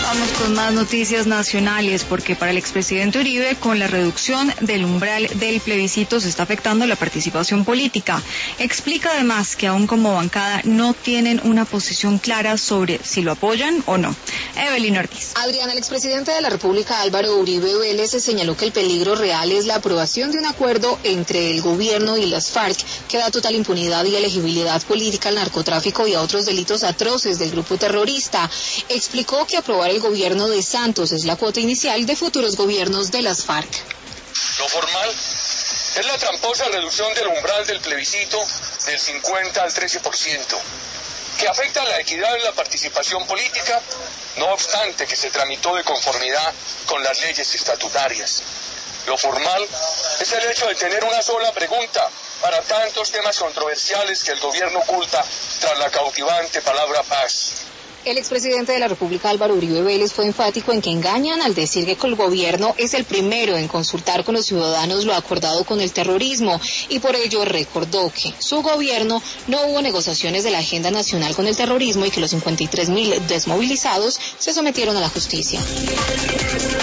Vamos con más noticias nacionales, porque para el expresidente Uribe, con la reducción del umbral del plebiscito se está afectando la participación política. Explica además que aún como bancada no tienen una posición clara sobre si lo apoyan o no. Evelyn Ortiz. Adriana, el expresidente de la República, Álvaro Uribe Vélez, señaló que el peligro real es la aprobación de un acuerdo entre el gobierno y las FARC que da total impunidad y elegibilidad política al narcotráfico y a otros delitos atroces del grupo terrorista. Explicó que aprobar el gobierno de Santos es la cuota inicial de futuros gobiernos de las FARC. Lo formal es la tramposa reducción del umbral del plebiscito del 50 al 13%, que afecta la equidad en la participación política, no obstante que se tramitó de conformidad con las leyes estatutarias. Lo formal es el hecho de tener una sola pregunta para tantos temas controversiales que el gobierno oculta tras la cautivante palabra paz. El expresidente de la República, Álvaro Uribe Vélez, fue enfático en que engañan al decir que el gobierno es el primero en consultar con los ciudadanos lo acordado con el terrorismo, y por ello recordó que su gobierno no hubo negociaciones de la agenda nacional con el terrorismo y que los 53.000 desmovilizados se sometieron a la justicia.